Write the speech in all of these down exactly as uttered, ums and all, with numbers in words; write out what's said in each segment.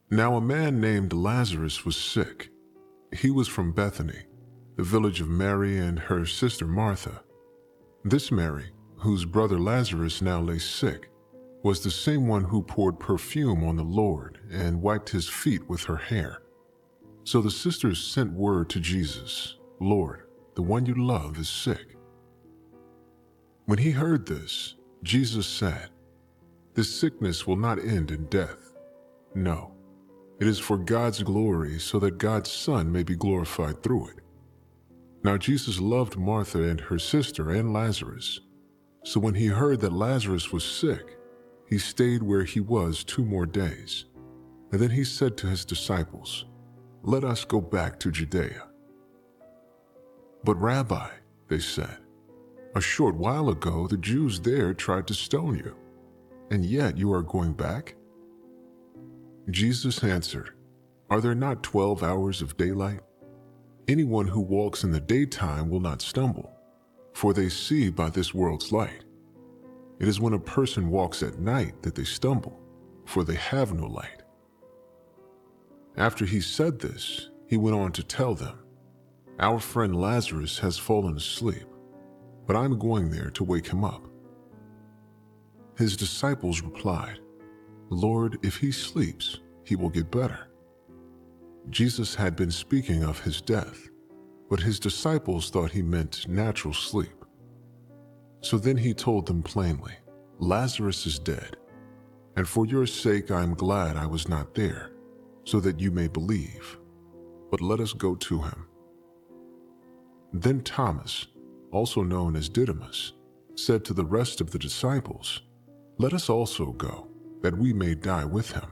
Now a man named Lazarus was sick. He was from Bethany, the village of Mary and her sister Martha. This Mary, whose brother Lazarus now lay sick, was the same one who poured perfume on the Lord and wiped his feet with her hair. So the sisters sent word to Jesus, "Lord, the one you love is sick." When he heard this, Jesus said, "This sickness will not end in death. No, it is for God's glory, so that God's Son may be glorified through it." Now Jesus loved Martha and her sister and Lazarus. So when he heard that Lazarus was sick, he stayed where he was two more days. And then he said to his disciples, "Let us go back to Judea." "But Rabbi," they said, "a short while ago the Jews there tried to stone you, and yet you are going back?" Jesus answered, "Are there not twelve hours of daylight? Anyone who walks in the daytime will not stumble, for they see by this world's light. It is when a person walks at night that they stumble, for they have no light." After he said this, he went on to tell them, "Our friend Lazarus has fallen asleep, but I'm going there to wake him up." His disciples replied, "Lord, if he sleeps, he will get better." Jesus had been speaking of his death, but his disciples thought he meant natural sleep. So then he told them plainly, "Lazarus is dead, and for your sake I am glad I was not there, so that you may believe. But let us go to him." Then Thomas, also known as Didymus, said to the rest of the disciples, "Let us also go, that we may die with him."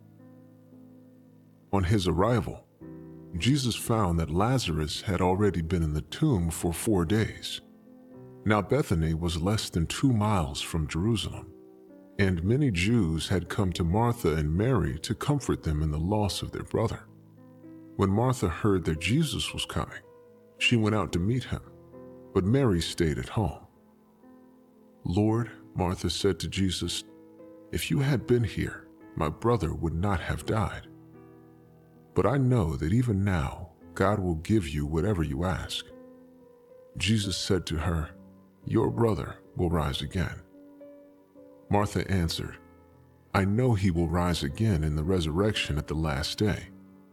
On his arrival, Jesus found that Lazarus had already been in the tomb for four days. Now Bethany was less than two miles from Jerusalem, and many Jews had come to Martha and Mary to comfort them in the loss of their brother. When Martha heard that Jesus was coming, she went out to meet him, but Mary stayed at home. "Lord," Martha said to Jesus, "if you had been here, my brother would not have died. But I know that even now, God will give you whatever you ask." Jesus said to her, "Your brother will rise again." Martha answered, "I know he will rise again in the resurrection at the last day."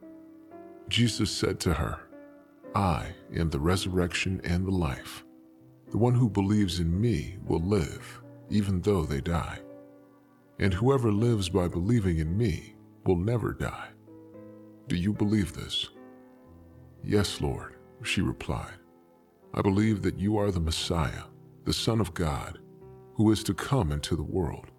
Jesus said to her, "I am the resurrection and the life. The one who believes in me will live, even though they die. And whoever lives by believing in me will never die. Do you believe this?" "Yes, Lord," she replied. "I believe that you are the Messiah, the Son of God, who is to come into the world."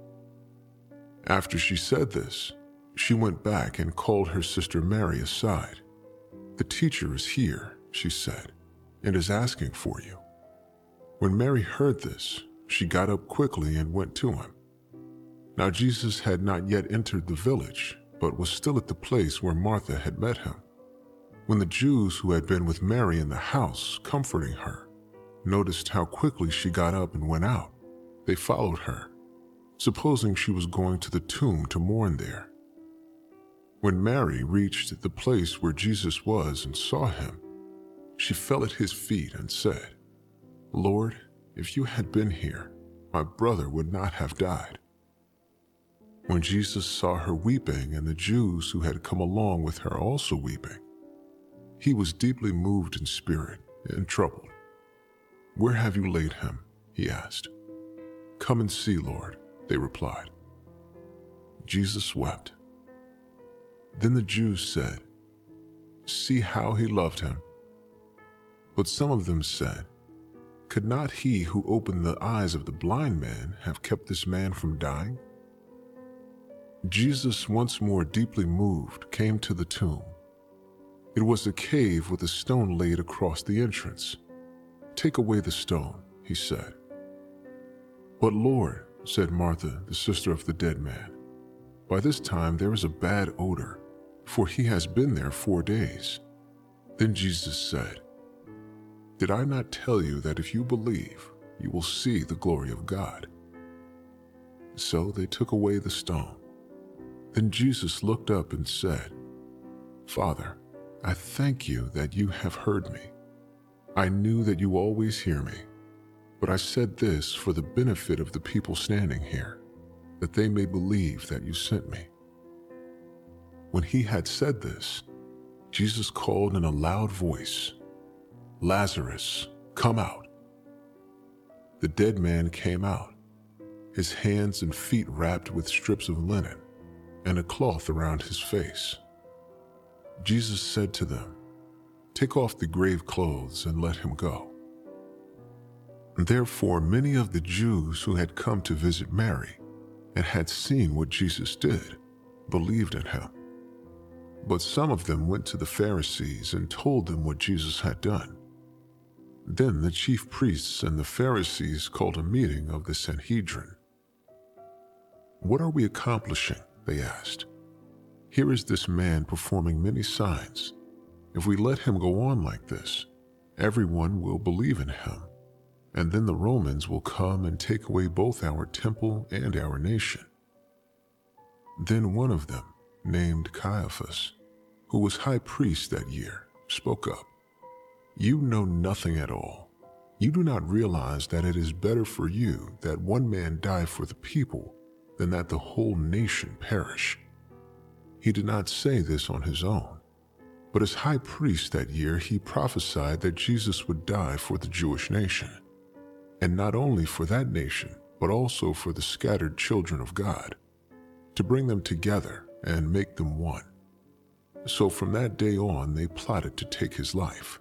After she said this, she went back and called her sister Mary aside. "The teacher is here," she said, "and is asking for you." When Mary heard this, she got up quickly and went to him. Now Jesus had not yet entered the village, but was still at the place where Martha had met him. When the Jews who had been with Mary in the house, comforting her, noticed how quickly she got up and went out, they followed her, supposing she was going to the tomb to mourn there. When Mary reached the place where Jesus was and saw him, she fell at his feet and said, "Lord, if you had been here, my brother would not have died." When Jesus saw her weeping and the Jews who had come along with her also weeping, he was deeply moved in spirit and troubled. "Where have you laid him?" he asked. "Come and see, Lord," they replied. Jesus wept. Then the Jews said, "See how he loved him." But some of them said, "Could not he who opened the eyes of the blind man have kept this man from dying?" Jesus, once more deeply moved, came to the tomb. It was a cave with a stone laid across the entrance. "Take away the stone," he said. "But Lord," said Martha, the sister of the dead man, "by this time there is a bad odor, for he has been there four days." Then Jesus said, "Did I not tell you that if you believe, you will see the glory of God?" So they took away the stone. Then Jesus looked up and said, "Father, I thank you that you have heard me. I knew that you always hear me, but I said this for the benefit of the people standing here, that they may believe that you sent me." When he had said this, Jesus called in a loud voice, "Lazarus, come out." The dead man came out, his hands and feet wrapped with strips of linen and a cloth around his face. Jesus said to them, "Take off the grave clothes and let him go." Therefore, many of the Jews who had come to visit Mary and had seen what Jesus did believed in him. But some of them went to the Pharisees and told them what Jesus had done. Then the chief priests and the Pharisees called a meeting of the Sanhedrin. "What are we accomplishing?" they asked. "Here is this man performing many signs. If we let him go on like this, everyone will believe in him, and then the Romans will come and take away both our temple and our nation." Then one of them, named Caiaphas, who was high priest that year, spoke up. "You know nothing at all. You do not realize that it is better for you that one man die for the people than that the whole nation perish." He did not say this on his own, but as high priest that year he prophesied that Jesus would die for the Jewish nation, and not only for that nation, but also for the scattered children of God, to bring them together and make them one. So from that day on, they plotted to take his life.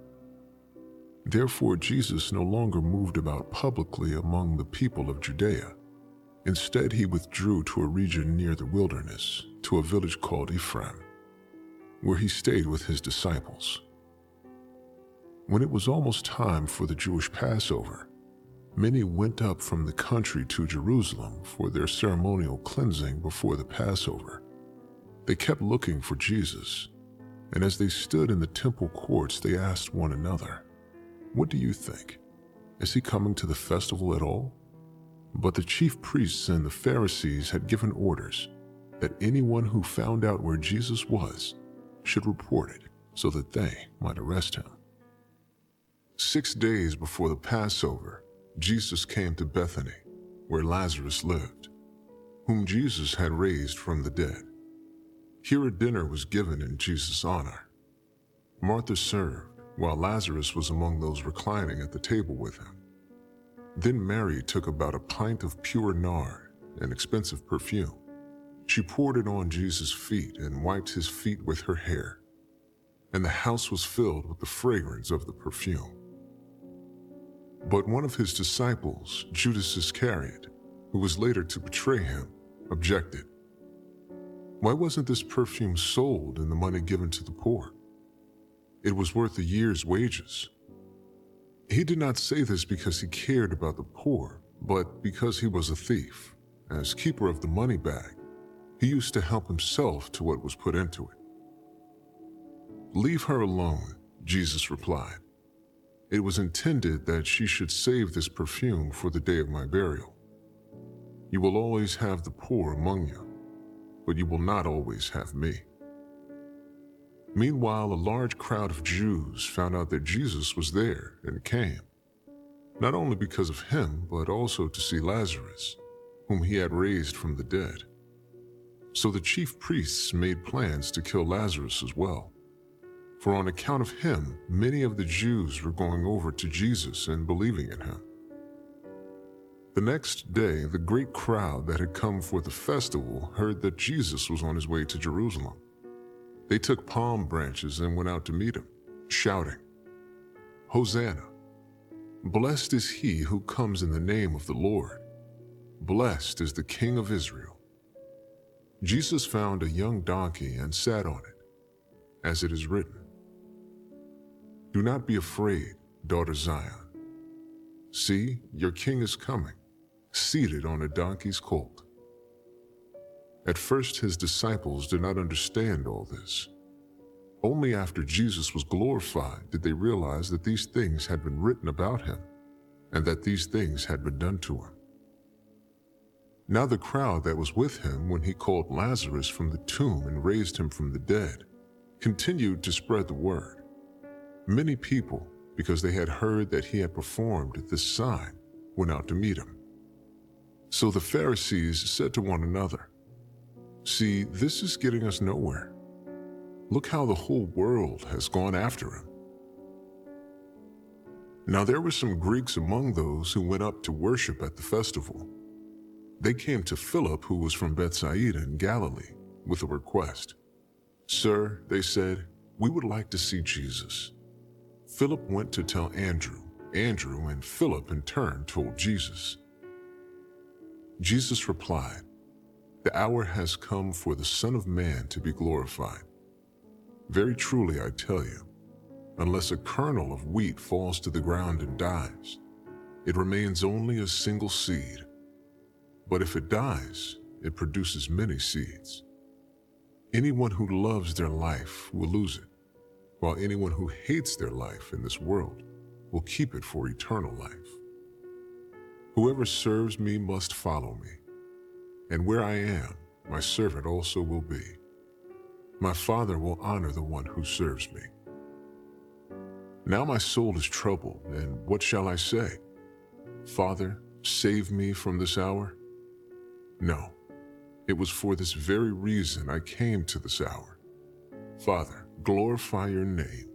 Therefore, Jesus no longer moved about publicly among the people of Judea. Instead, he withdrew to a region near the wilderness, to a village called Ephraim, where he stayed with his disciples. When it was almost time for the Jewish Passover, many went up from the country to Jerusalem for their ceremonial cleansing before the Passover. They kept looking for Jesus, and as they stood in the temple courts, they asked one another, "What do you think? Is he coming to the festival at all?" But the chief priests and the Pharisees had given orders that anyone who found out where Jesus was should report it so that they might arrest him. Six days before the Passover, Jesus came to Bethany, where Lazarus lived, whom Jesus had raised from the dead. Here a dinner was given in Jesus' honor. Martha served, while Lazarus was among those reclining at the table with him. Then Mary took about a pint of pure nard, an expensive perfume. She poured it on Jesus' feet and wiped his feet with her hair, and the house was filled with the fragrance of the perfume. But one of his disciples, Judas Iscariot, who was later to betray him, objected. "Why wasn't this perfume sold and the money given to the poor? It was worth a year's wages." He did not say this because he cared about the poor, but because he was a thief. As keeper of the money bag, he used to help himself to what was put into it. "Leave her alone," Jesus replied. "It was intended that she should save this perfume for the day of my burial. You will always have the poor among you, but you will not always have me." Meanwhile, a large crowd of Jews found out that Jesus was there and came, not only because of him, but also to see Lazarus, whom he had raised from the dead. So the chief priests made plans to kill Lazarus as well, for on account of him, many of the Jews were going over to Jesus and believing in him. The next day, the great crowd that had come for the festival heard that Jesus was on his way to Jerusalem. They took palm branches and went out to meet him, shouting, "Hosanna! Blessed is he who comes in the name of the Lord. Blessed is the King of Israel." Jesus found a young donkey and sat on it, as it is written, "Do not be afraid, daughter Zion. See, your king is coming, seated on a donkey's colt." At first, his disciples did not understand all this. Only after Jesus was glorified did they realize that these things had been written about him and that these things had been done to him. Now the crowd that was with him when he called Lazarus from the tomb and raised him from the dead continued to spread the word. Many people, because they had heard that he had performed this sign, went out to meet him. So the Pharisees said to one another, "See, this is getting us nowhere. Look how the whole world has gone after him." Now there were some Greeks among those who went up to worship at the festival. They came to Philip, who was from Bethsaida in Galilee, with a request. "Sir," they said, "we would like to see Jesus." Philip went to tell Andrew. Andrew and Philip in turn told Jesus. Jesus replied, "The hour has come for the Son of Man to be glorified. Very truly I tell you, unless a kernel of wheat falls to the ground and dies, it remains only a single seed. But if it dies, it produces many seeds. Anyone who loves their life will lose it, while anyone who hates their life in this world will keep it for eternal life. Whoever serves me must follow me, and where I am, my servant also will be. My Father will honor the one who serves me. Now my soul is troubled, and what shall I say? Father, save me from this hour? No, it was for this very reason I came to this hour. Father, glorify your name."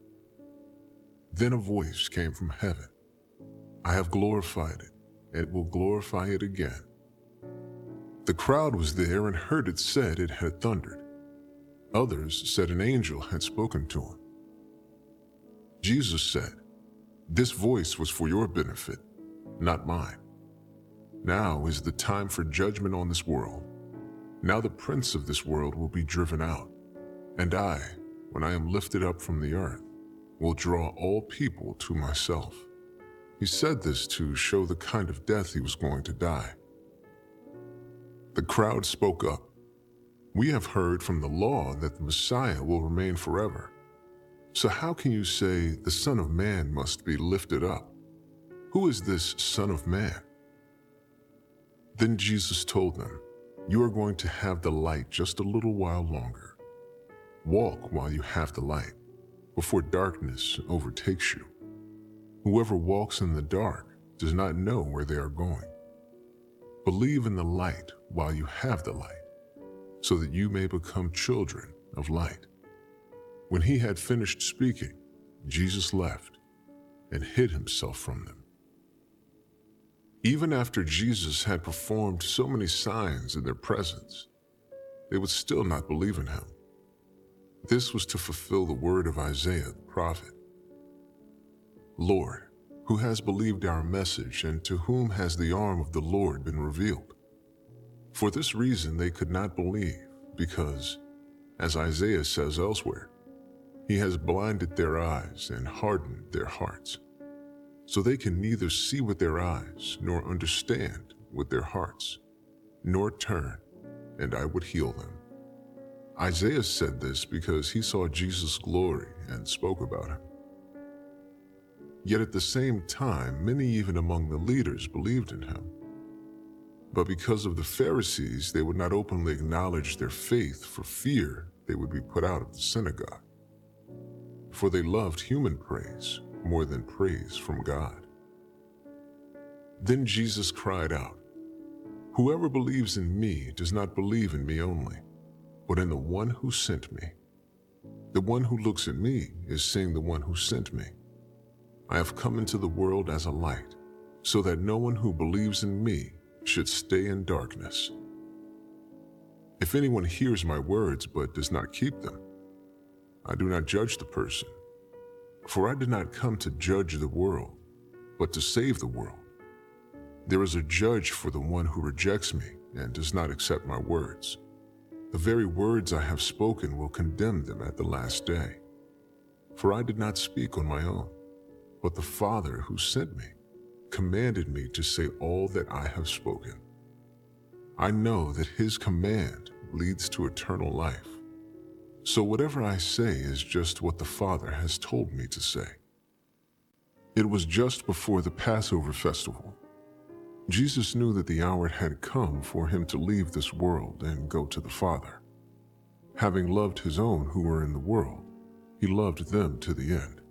Then a voice came from heaven. "I have glorified it, and it will glorify it again." The crowd was there and heard it said it had thundered. Others said an angel had spoken to him. Jesus said, "This voice was for your benefit, not mine. Now is the time for judgment on this world. Now the prince of this world will be driven out, and I, when I am lifted up from the earth, will draw all people to myself." He said this to show the kind of death he was going to die. The crowd spoke up. "We have heard from the law that the Messiah will remain forever. So how can you say the Son of Man must be lifted up? Who is this Son of Man?" Then Jesus told them, "You are going to have the light just a little while longer. Walk while you have the light, before darkness overtakes you. Whoever walks in the dark does not know where they are going. Believe in the light while you have the light, so that you may become children of light." When he had finished speaking, Jesus left and hid himself from them. Even after Jesus had performed so many signs in their presence, they would still not believe in him. This was to fulfill the word of Isaiah the prophet. "Lord, who has believed our message, and to whom has the arm of the Lord been revealed?" For this reason they could not believe, because, as Isaiah says elsewhere, "He has blinded their eyes and hardened their hearts, so they can neither see with their eyes nor understand with their hearts, nor turn, and I would heal them." Isaiah said this because he saw Jesus' glory and spoke about him. Yet at the same time, many even among the leaders believed in him. But because of the Pharisees, they would not openly acknowledge their faith for fear they would be put out of the synagogue. For they loved human praise more than praise from God. Then Jesus cried out, "Whoever believes in me does not believe in me only, but in the one who sent me. The one who looks at me is seeing the one who sent me. I have come into the world as a light, so that no one who believes in me should stay in darkness. If anyone hears my words but does not keep them, I do not judge the person. For I did not come to judge the world, but to save the world. There is a judge for the one who rejects me and does not accept my words. The very words I have spoken will condemn them at the last day. For I did not speak on my own, but the Father who sent me commanded me to say all that I have spoken. I know that his command leads to eternal life. So whatever I say is just what the Father has told me to say." It was just before the Passover festival. Jesus knew that the hour had come for him to leave this world and go to the Father. Having loved his own who were in the world, he loved them to the end.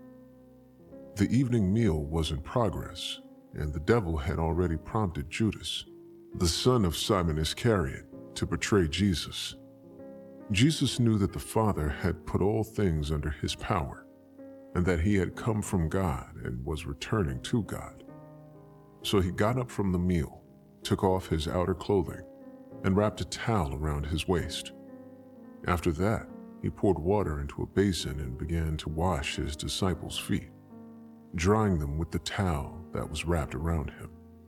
The evening meal was in progress, and the devil had already prompted Judas, the son of Simon Iscariot, to betray Jesus. Jesus knew that the Father had put all things under his power, and that he had come from God and was returning to God. So he got up from the meal, took off his outer clothing, and wrapped a towel around his waist. After that, he poured water into a basin and began to wash his disciples' feet, drying them with the towel that was wrapped around him.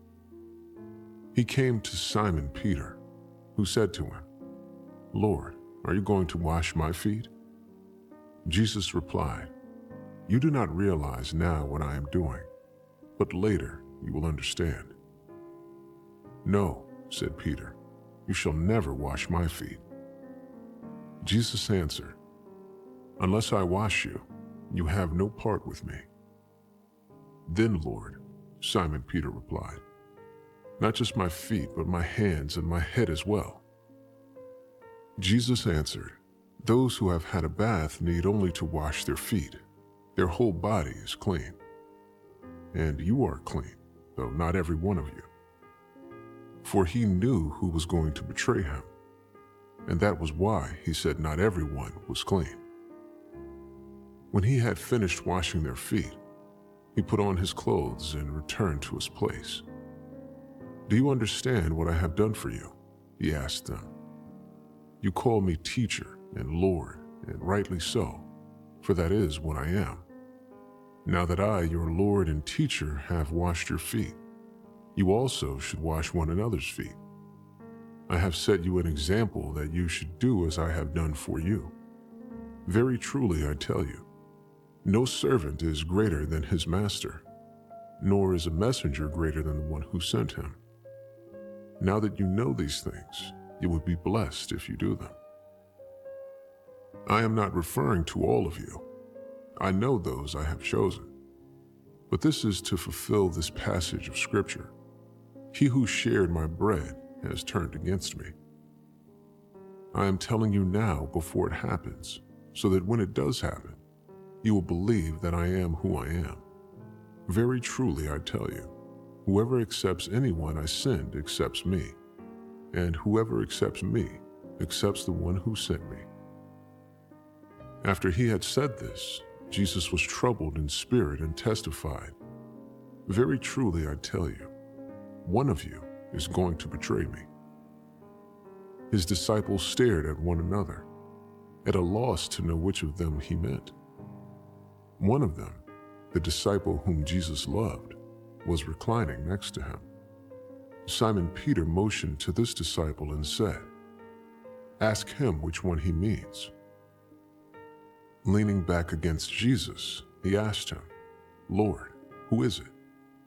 He came to Simon Peter, who said to him, "Lord, are you going to wash my feet?" Jesus replied, "You do not realize now what I am doing, but later you will understand." "No," said Peter, "you shall never wash my feet." Jesus answered, "Unless I wash you, you have no part with me." "Then, Lord," Simon Peter replied, "not just my feet, but my hands and my head as well." Jesus answered, "Those who have had a bath need only to wash their feet. Their whole body is clean. And you are clean, though not every one of you." For he knew who was going to betray him, and that was why he said not everyone was clean. When he had finished washing their feet, he put on his clothes and returned to his place. "Do you understand what I have done for you?" he asked them. "You call me teacher and Lord, and rightly so, for that is what I am. Now that I, your Lord and teacher, have washed your feet, you also should wash one another's feet. I have set you an example that you should do as I have done for you. Very truly I tell you, no servant is greater than his master, nor is a messenger greater than the one who sent him. Now that you know these things, you would be blessed if you do them. I am not referring to all of you. I know those I have chosen. But this is to fulfill this passage of Scripture. He who shared my bread has turned against me. I am telling you now before it happens, so that when it does happen, you will believe that I am who I am. Very truly I tell you, whoever accepts anyone I send accepts me, and whoever accepts me accepts the one who sent me." After he had said this, Jesus was troubled in spirit and testified, "Very truly I tell you, one of you is going to betray me." His disciples stared at one another, at a loss to know which of them he meant. One of them, the disciple whom Jesus loved, was reclining next to him. Simon Peter motioned to this disciple and said, "Ask him which one he means." Leaning back against Jesus, he asked him, "Lord, who is it?"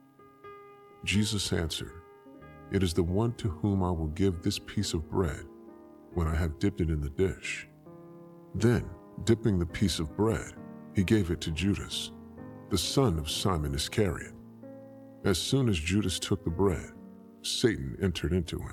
Jesus answered, "It is the one to whom I will give this piece of bread when I have dipped it in the dish." Then, dipping the piece of bread, he gave it to Judas, the son of Simon Iscariot. As soon as Judas took the bread, Satan entered into him.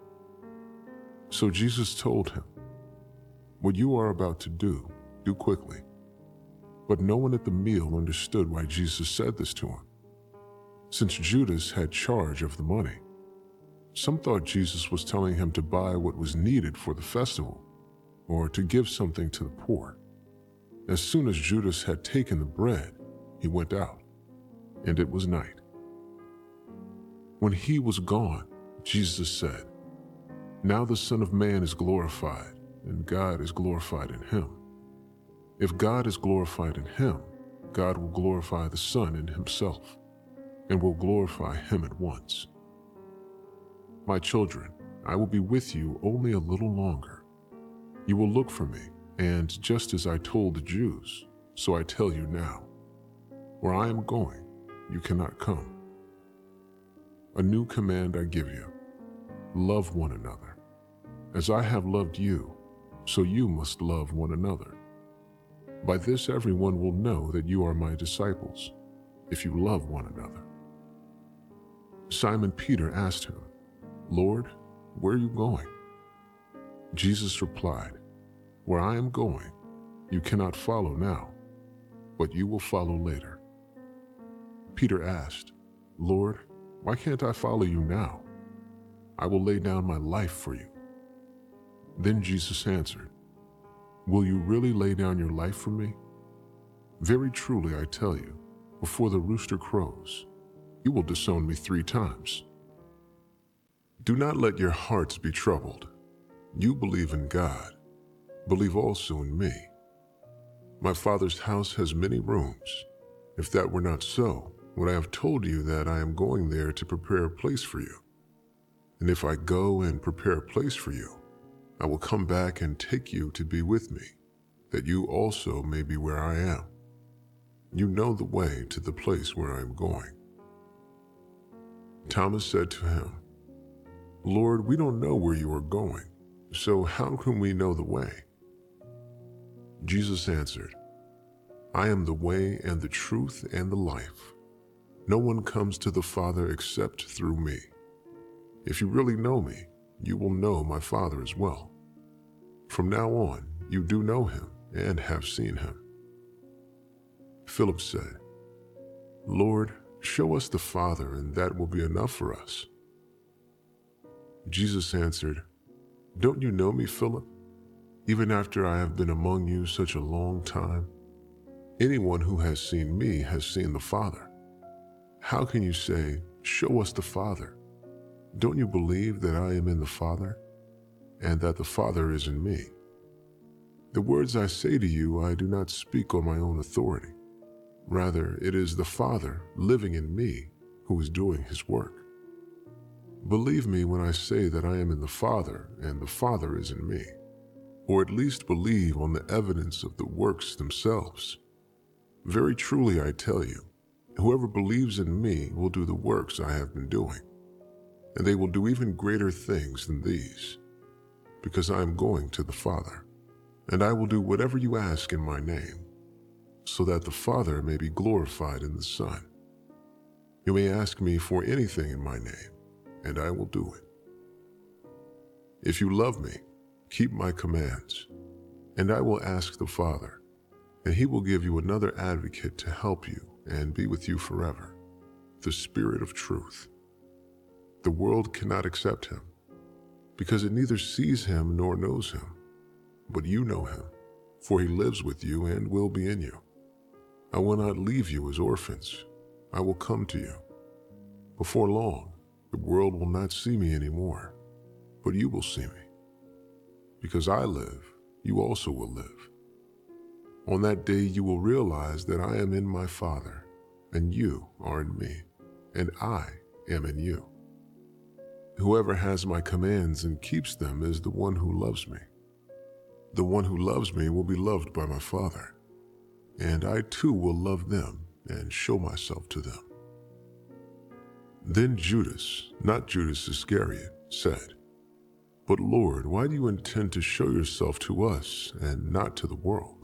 So Jesus told him, "What you are about to do, do quickly." But no one at the meal understood why Jesus said this to him, since Judas had charge of the money. Some thought Jesus was telling him to buy what was needed for the festival, or to give something to the poor. As soon as Judas had taken the bread, he went out, and it was night. When he was gone, Jesus said, "Now the Son of Man is glorified, and God is glorified in him. If God is glorified in him, God will glorify the Son in himself, and will glorify him at once. My children, I will be with you only a little longer. You will look for me, and just as I told the Jews, so I tell you now, where I am going, you cannot come. A new command I give you, love one another. As I have loved you, so you must love one another. By this everyone will know that you are my disciples, if you love one another." Simon Peter asked him, "Lord, where are you going?" Jesus replied, "Where I am going, you cannot follow now, but you will follow later." Peter asked, "Lord, why can't I follow you now? I will lay down my life for you." Then Jesus answered, "Will you really lay down your life for me? Very truly I tell you, before the rooster crows, you will disown me three times. Do not let your hearts be troubled. You believe in God, believe also in me. My Father's house has many rooms. If that were not so, would I have told you that I am going there to prepare a place for you? And if I go and prepare a place for you, I will come back and take you to be with me, that you also may be where I am. You know the way to the place where I am going." Thomas said to him, "Lord, we don't know where you are going, so how can we know the way?" Jesus answered, "I am the way and the truth and the life. No one comes to the Father except through me. If you really know me, you will know my Father as well. From now on, you do know him and have seen him." Philip said, "Lord, show us the Father, and that will be enough for us." Jesus answered, "Don't you know me, Philip, even after I have been among you such a long time? Anyone who has seen me has seen the Father. How can you say, 'Show us the Father'? Don't you believe that I am in the Father, and that the Father is in me? The words I say to you I do not speak on my own authority. Rather, it is the Father living in me who is doing his work. Believe me when I say that I am in the Father and the Father is in me, or at least believe on the evidence of the works themselves. Very truly I tell you, whoever believes in me will do the works I have been doing, and they will do even greater things than these, because I am going to the Father, and I will do whatever you ask in my name, so that the Father may be glorified in the Son. You may ask me for anything in my name, and I will do it. If you love me, keep my commands, and I will ask the Father, and he will give you another advocate to help you and be with you forever, the Spirit of truth. The world cannot accept him, because it neither sees him nor knows him, but you know him, for he lives with you and will be in you. I will not leave you as orphans. I will come to you. Before long, the world will not see me anymore, but you will see me. Because I live, you also will live. On that day you will realize that I am in my Father, and you are in me, and I am in you. Whoever has my commands and keeps them is the one who loves me. The one who loves me will be loved by my Father, and I too will love them and show myself to them." Then Judas, not Judas Iscariot, said, "But Lord, why do you intend to show yourself to us and not to the world?"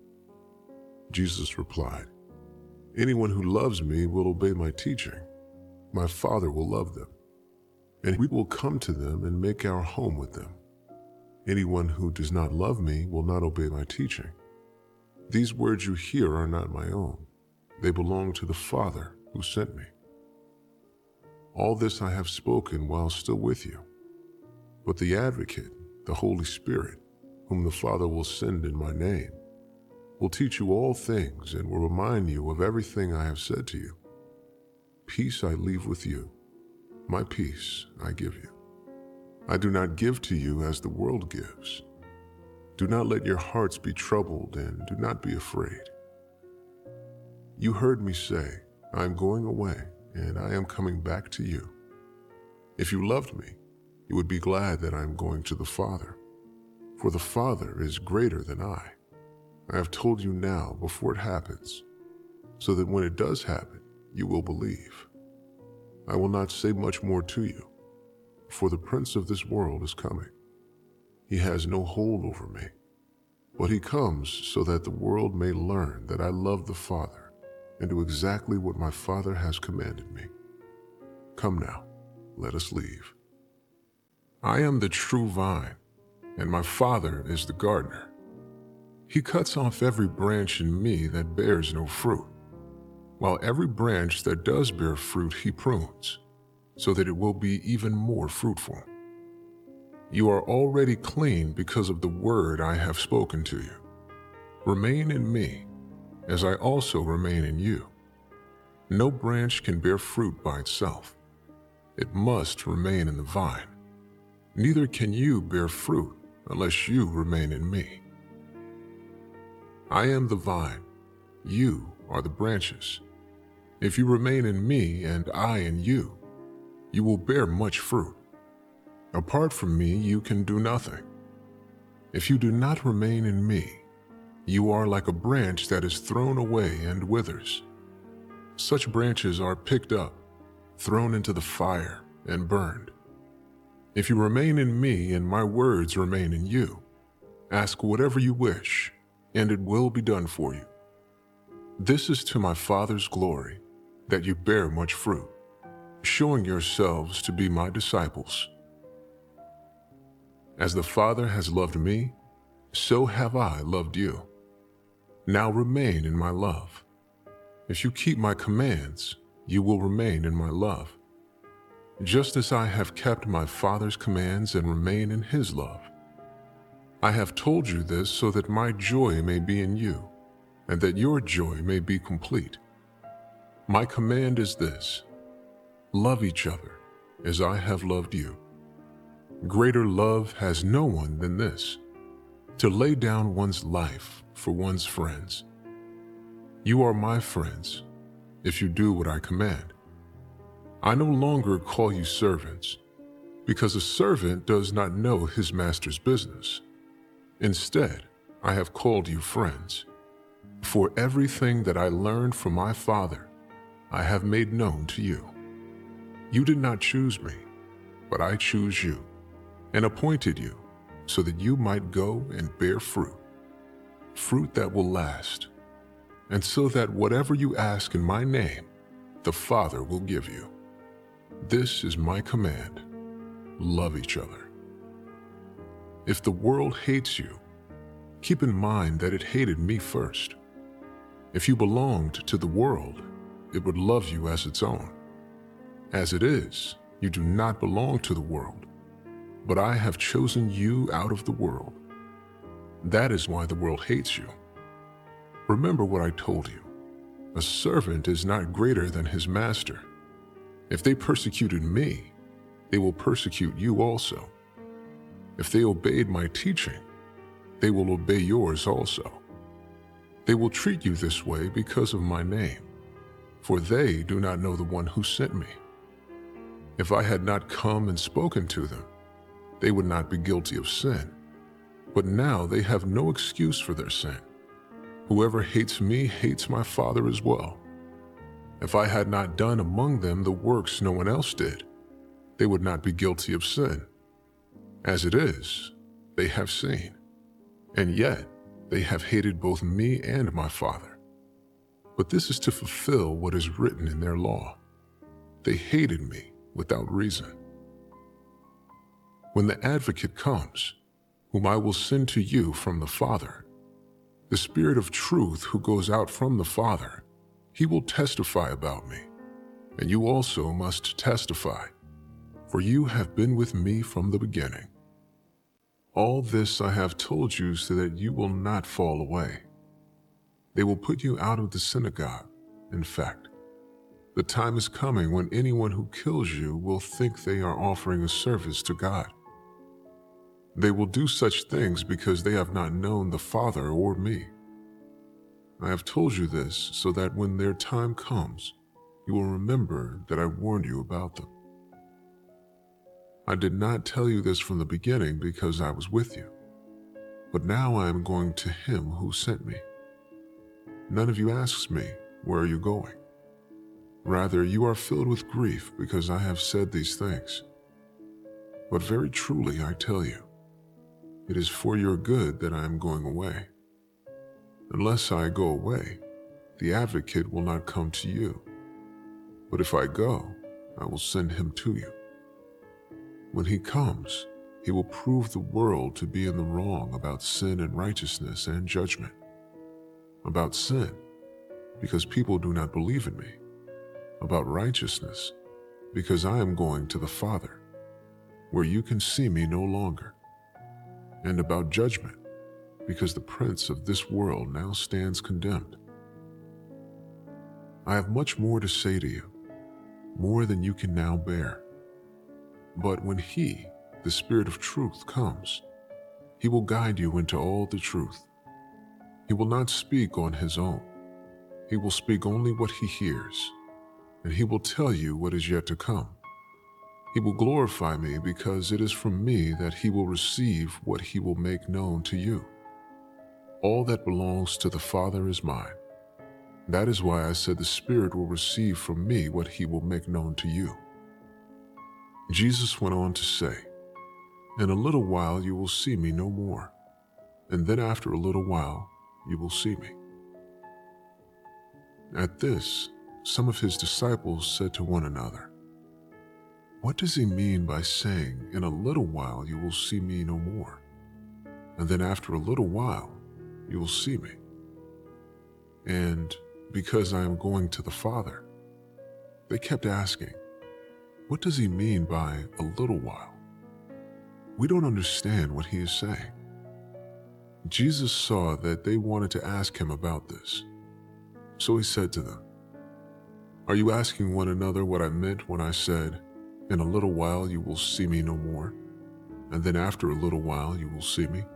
Jesus replied, "Anyone who loves me will obey my teaching. My Father will love them, and we will come to them and make our home with them. Anyone who does not love me will not obey my teaching. These words you hear are not my own. They belong to the Father who sent me. All this I have spoken while still with you. But the Advocate, the Holy Spirit, whom the Father will send in my name, will teach you all things and will remind you of everything I have said to you. Peace I leave with you. My peace I give you. I do not give to you as the world gives. Do not let your hearts be troubled and do not be afraid. You heard me say, I am going away and I am coming back to you. If you loved me, you would be glad that I am going to the Father, for the Father is greater than I. I have told you now before it happens, so that when it does happen, you will believe. I will not say much more to you, for the prince of this world is coming. He has no hold over me, but he comes so that the world may learn that I love the Father and do exactly what my Father has commanded me. Come now, let us leave. I am the true vine, and my Father is the gardener. He cuts off every branch in me that bears no fruit, while every branch that does bear fruit he prunes, so that it will be even more fruitful. You are already clean because of the word I have spoken to you. Remain in me, as I also remain in you. No branch can bear fruit by itself. It must remain in the vine. Neither can you bear fruit unless you remain in me. I am the vine, you are the branches. If you remain in me and I in you, you will bear much fruit. Apart from me, you can do nothing. If you do not remain in me, you are like a branch that is thrown away and withers. Such branches are picked up, thrown into the fire, and burned. If you remain in me and my words remain in you, ask whatever you wish, and it will be done for you. This is to my Father's glory, that you bear much fruit, showing yourselves to be my disciples. As the Father has loved me, so have I loved you. Now remain in my love. If you keep my commands, you will remain in my love, just as I have kept my Father's commands and remain in his love. I have told you this so that my joy may be in you, and that your joy may be complete. My command is this: love each other as I have loved you. Greater love has no one than this, to lay down one's life for one's friends. You are my friends if you do what I command. I no longer call you servants, because a servant does not know his master's business. Instead, I have called you friends. For everything that I learned from my Father, I have made known to you. You did not choose me, but I chose you, and appointed you, so that you might go and bear fruit, fruit that will last, and so that whatever you ask in my name, the Father will give you. This is my command: love each other. If the world hates you, keep in mind that it hated me first. If you belonged to the world, it would love you as its own. As it is, you do not belong to the world, but I have chosen you out of the world. That is why the world hates you. Remember what I told you. A servant is not greater than his master. If they persecuted me, they will persecute you also. If they obeyed my teaching, they will obey yours also. They will treat you this way because of my name, for they do not know the one who sent me. If I had not come and spoken to them, they would not be guilty of sin. But now they have no excuse for their sin. Whoever hates me hates my Father as well. If I had not done among them the works no one else did, they would not be guilty of sin. As it is, they have seen, and yet they have hated both me and my Father. But this is to fulfill what is written in their law. They hated me without reason. When the Advocate comes, whom I will send to you from the Father, the Spirit of truth who goes out from the Father, he will testify about me, and you also must testify, for you have been with me from the beginning. All this I have told you so that you will not fall away. They will put you out of the synagogue. In fact, the time is coming when anyone who kills you will think they are offering a service to God. They will do such things because they have not known the Father or me. I have told you this so that when their time comes, you will remember that I warned you about them. I did not tell you this from the beginning because I was with you, but now I am going to him who sent me. None of you asks me, where are you going? Rather, you are filled with grief because I have said these things. But very truly I tell you, it is for your good that I am going away. Unless I go away, the Advocate will not come to you. But if I go, I will send him to you. When he comes, he will prove the world to be in the wrong about sin and righteousness and judgment. About sin, because people do not believe in me. About righteousness, because I am going to the Father, where you can see me no longer. And about judgment, because the prince of this world now stands condemned. I have much more to say to you, more than you can now bear. But when he, the Spirit of truth, comes, he will guide you into all the truth. He will not speak on his own. He will speak only what he hears, and he will tell you what is yet to come. He will glorify me because it is from me that he will receive what he will make known to you. All that belongs to the Father is mine. That is why I said the Spirit will receive from me what he will make known to you. Jesus went on to say, "In a little while you will see me no more, and then after a little while you will see me." At this, some of his disciples said to one another, "What does he mean by saying, 'In a little while you will see me no more, and then after a little while you will see me'? And because I am going to the Father." They kept asking, "What does he mean by a little while? We don't understand what he is saying." Jesus saw that they wanted to ask him about this. So he said to them, "Are you asking one another what I meant when I said, 'In a little while you will see me no more, and then after a little while you will see me'?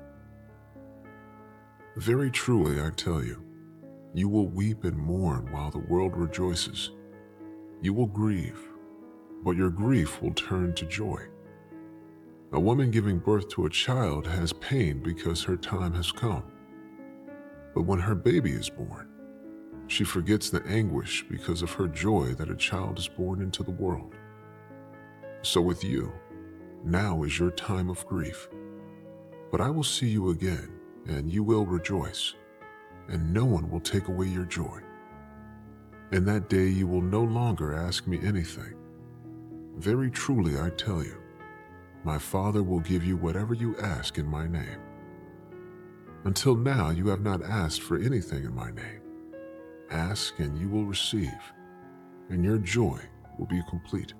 Very truly I tell you, you will weep and mourn while the world rejoices. You will grieve, but your grief will turn to joy. A woman giving birth to a child has pain because her time has come. But when her baby is born, she forgets the anguish because of her joy that a child is born into the world. So with you, now is your time of grief. But I will see you again, and you will rejoice, and no one will take away your joy. In that day you will no longer ask me anything. Very truly I tell you, my Father will give you whatever you ask in my name. Until now you have not asked for anything in my name. Ask and you will receive, and your joy will be complete.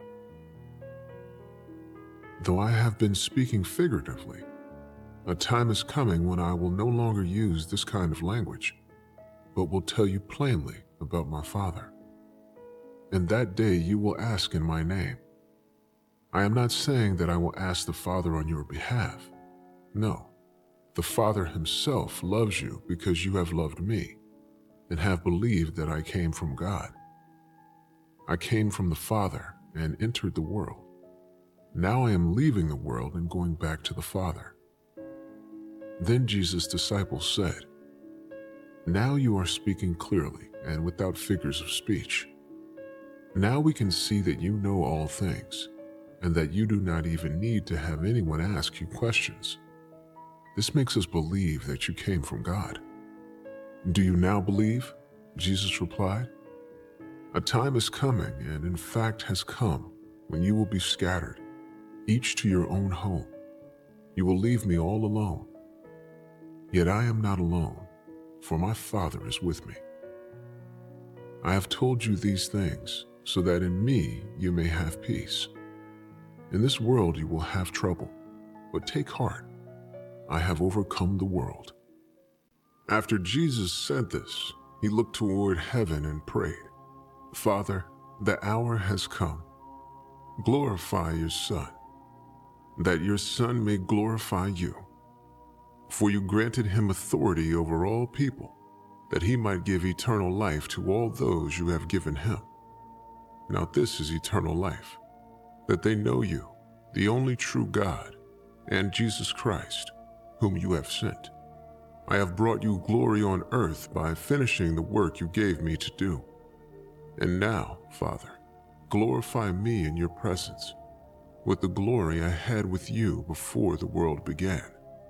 Though I have been speaking figuratively, a time is coming when I will no longer use this kind of language, but will tell you plainly about my Father. In that day you will ask in my name. I am not saying that I will ask the Father on your behalf. No, the Father himself loves you because you have loved me and have believed that I came from God. I came from the Father and entered the world. Now I am leaving the world and going back to the Father." Then Jesus' disciples said, "Now you are speaking clearly and without figures of speech. Now we can see that you know all things, and that you do not even need to have anyone ask you questions. This makes us believe that you came from God." "Do you now believe?" Jesus replied. "A time is coming, and in fact has come, when you will be scattered, each to your own home. You will leave me all alone. Yet I am not alone, for my Father is with me. I have told you these things, so that in me you may have peace. In this world you will have trouble, but take heart. I have overcome the world." After Jesus said this, he looked toward heaven and prayed, "Father, the hour has come. Glorify your Son, that your Son may glorify you. For you granted him authority over all people, that he might give eternal life to all those you have given him. Now this is eternal life, that they know you, the only true God, and Jesus Christ, whom you have sent. I have brought you glory on earth by finishing the work you gave me to do. And now, Father, glorify me in your presence, with the glory I had with you before the world began.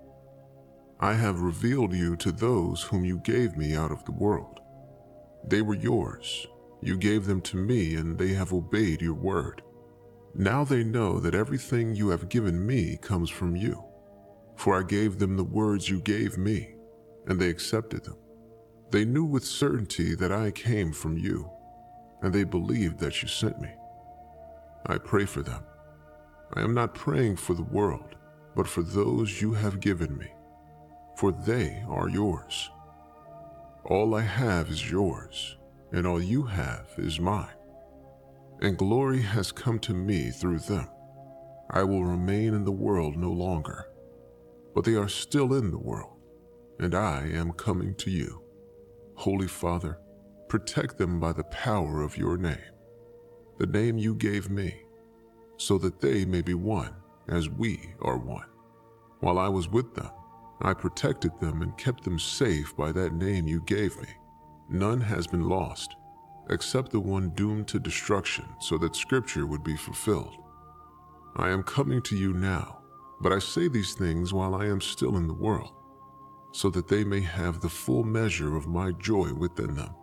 I have revealed you to those whom you gave me out of the world. They were yours, You gave them to me, and they have obeyed your word. Now they know that everything you have given me comes from you. For I gave them the words you gave me, and they accepted them. They knew with certainty that I came from you, and they believed that you sent me. I pray for them. I am not praying for the world, but for those you have given me, for they are yours. All I have is yours, and all you have is mine. And glory has come to me through them. I will remain in the world no longer, but they are still in the world, and I am coming to you. Holy Father, protect them by the power of your name, the name you gave me, so that they may be one as we are one. While I was with them, I protected them and kept them safe by that name you gave me. None has been lost, except the one doomed to destruction, so that Scripture would be fulfilled. I am coming to you now, but I say these things while I am still in the world, so that they may have the full measure of my joy within them.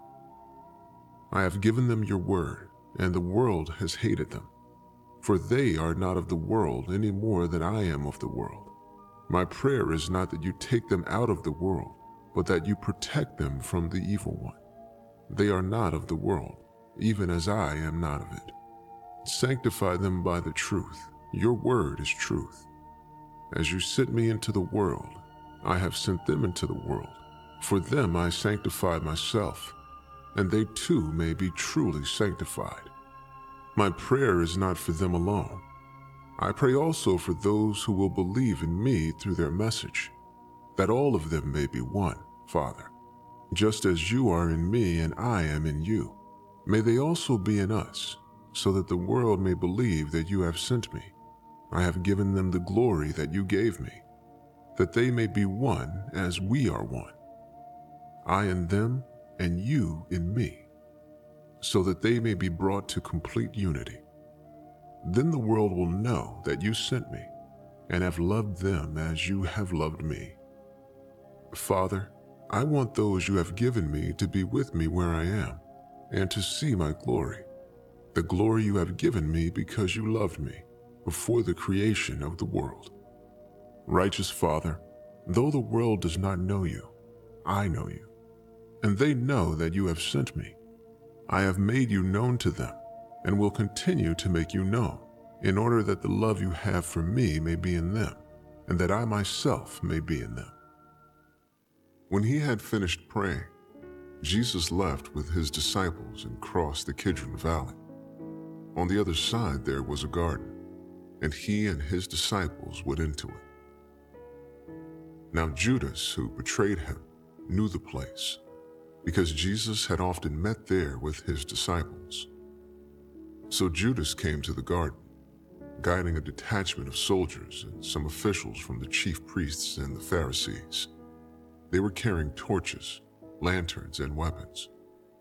I have given them your word, and the world has hated them, for they are not of the world any more than I am of the world. My prayer is not that you take them out of the world, but that you protect them from the evil one. They are not of the world, even as I am not of it. Sanctify them by the truth. Your word is truth. As you sent me into the world, I have sent them into the world. For them I sanctify myself, and they too may be truly sanctified. My prayer is not for them alone. I pray also for those who will believe in me through their message, that all of them may be one, Father. Just as you are in me and I am in you, may they also be in us, so that the world may believe that you have sent me. I have given them the glory that you gave me, that they may be one as we are one. I in them and you in me, so that they may be brought to complete unity. Then the world will know that you sent me and have loved them as you have loved me. Father, I want those you have given me to be with me where I am and to see my glory, the glory you have given me because you loved me before the creation of the world. Righteous Father, though the world does not know you, I know you, and they know that you have sent me. I have made you known to them and will continue to make you known, in order that the love you have for me may be in them, and that I myself may be in them. When he had finished praying, Jesus left with his disciples and crossed the Kidron Valley. On the other side there was a garden, and he and his disciples went into it. Now Judas, who betrayed him, knew the place, because Jesus had often met there with his disciples. So Judas came to the garden, guiding a detachment of soldiers and some officials from the chief priests and the Pharisees. They were carrying torches, lanterns, and weapons.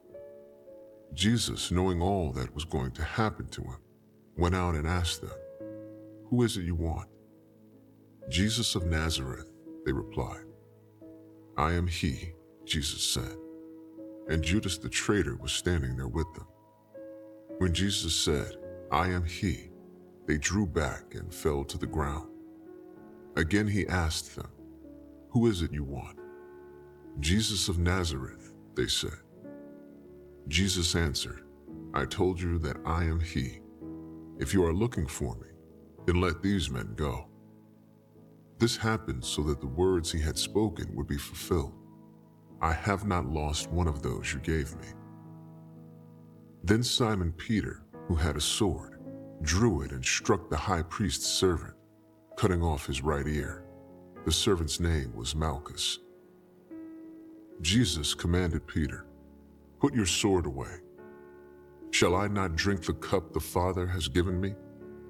Jesus, knowing all that was going to happen to him, went out and asked them, "Who is it you want?" "Jesus of Nazareth," they replied. "I am he," Jesus said, and Judas the traitor was standing there with them. When Jesus said, "I am he," they drew back and fell to the ground. Again he asked them, "Who is it you want?" "Jesus of Nazareth," they said. Jesus answered, "I told you that I am he. If you are looking for me, then let these men go." This happened so that the words he had spoken would be fulfilled. "I have not lost one of those you gave me." Then Simon Peter, who had a sword, drew it and struck the high priest's servant, cutting off his right ear. The servant's name was Malchus. Jesus commanded Peter, "Put your sword away. Shall I not drink the cup the Father has given me?"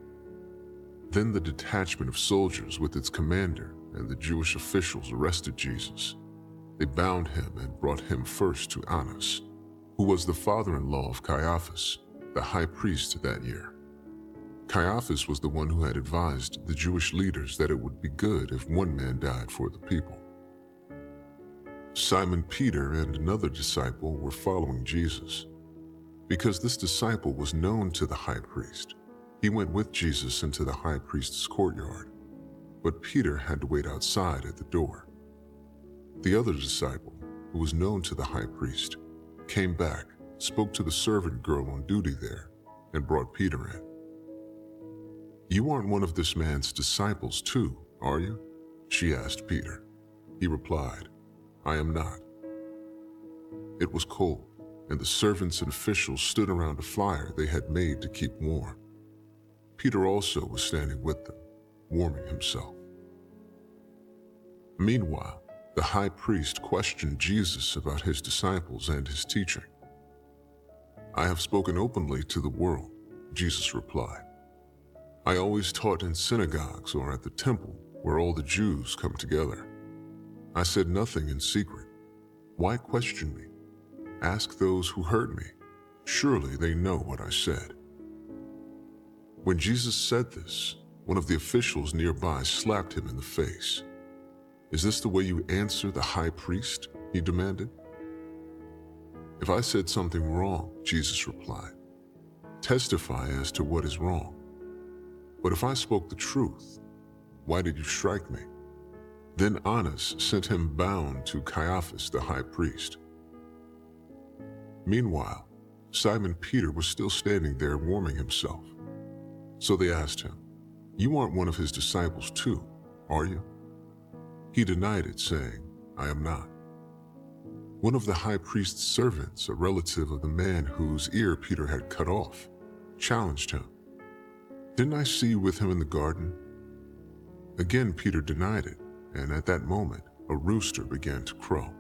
Then the detachment of soldiers with its commander and the Jewish officials arrested Jesus. They bound him and brought him first to Annas, who was the father-in-law of Caiaphas, the high priest that year. Caiaphas was the one who had advised the Jewish leaders that it would be good if one man died for the people. Simon Peter and another disciple were following Jesus. Because this disciple was known to the high priest, he went with Jesus into the high priest's courtyard, but Peter had to wait outside at the door. The other disciple, who was known to the high priest, came back, spoke to the servant girl on duty there, and brought Peter in. "You aren't one of this man's disciples too, are you?" she asked Peter. He replied, "I am not." It was cold, and the servants and officials stood around a fire they had made to keep warm. Peter also was standing with them, warming himself. Meanwhile, the high priest questioned Jesus about his disciples and his teaching. "I have spoken openly to the world," Jesus replied. "I always taught in synagogues or at the temple where all the Jews come together. I said nothing in secret. Why question me? Ask those who heard me. Surely they know what I said." When Jesus said this, one of the officials nearby slapped him in the face. "Is this the way you answer the high priest?" he demanded. "If I said something wrong," Jesus replied, "testify as to what is wrong. But if I spoke the truth, why did you strike me?" Then Annas sent him bound to Caiaphas the high priest. Meanwhile, Simon Peter was still standing there warming himself. So they asked him, "You aren't one of his disciples too, are you?" He denied it, saying, "I am not." One of the high priest's servants, a relative of the man whose ear Peter had cut off, challenged him. "Didn't I see you with him in the garden?" Again Peter denied it, and at that moment a rooster began to crow.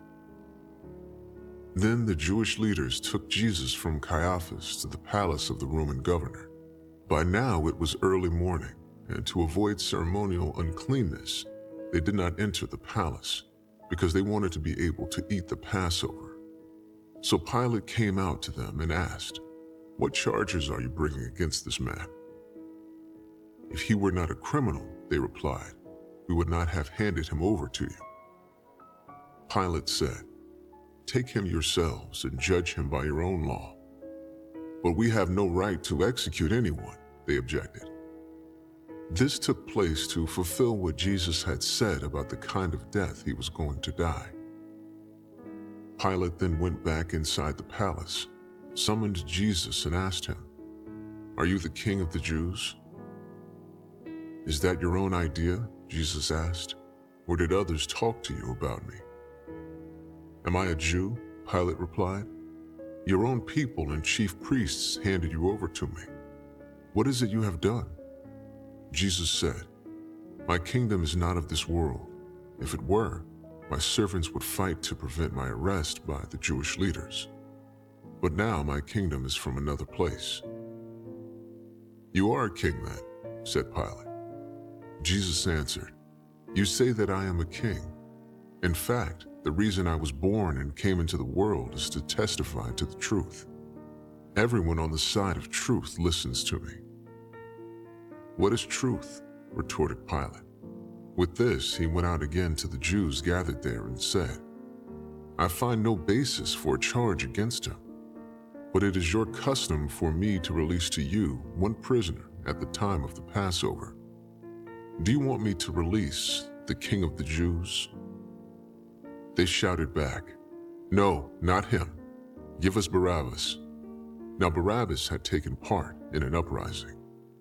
Then the Jewish leaders took Jesus from Caiaphas to the palace of the Roman governor. By now it was early morning, and to avoid ceremonial uncleanness, they did not enter the palace, because they wanted to be able to eat the Passover. So Pilate came out to them and asked, "What charges are you bringing against this man?" "If he were not a criminal," they replied, "we would not have handed him over to you." Pilate said, "Take him yourselves and judge him by your own law." "But we have no right to execute anyone," they objected. This took place to fulfill what Jesus had said about the kind of death he was going to die. Pilate then went back inside the palace, summoned Jesus and asked him, "Are you the king of the Jews?" "Is that your own idea?" Jesus asked, "or did others talk to you about me?" "Am I a Jew?" Pilate replied. "Your own people and chief priests handed you over to me. What is it you have done?" Jesus said, "My kingdom is not of this world. If it were, my servants would fight to prevent my arrest by the Jewish leaders. But now my kingdom is from another place." "You are a king then," said Pilate. Jesus answered, "You say that I am a king. In fact, the reason I was born and came into the world is to testify to the truth. Everyone on the side of truth listens to me." "What is truth?" retorted Pilate. With this, he went out again to the Jews gathered there and said, "I find no basis for a charge against him. But it is your custom for me to release to you one prisoner at the time of the Passover. Do you want me to release the King of the Jews?" They shouted back, "No, not him. Give us Barabbas." Now Barabbas had taken part in an uprising.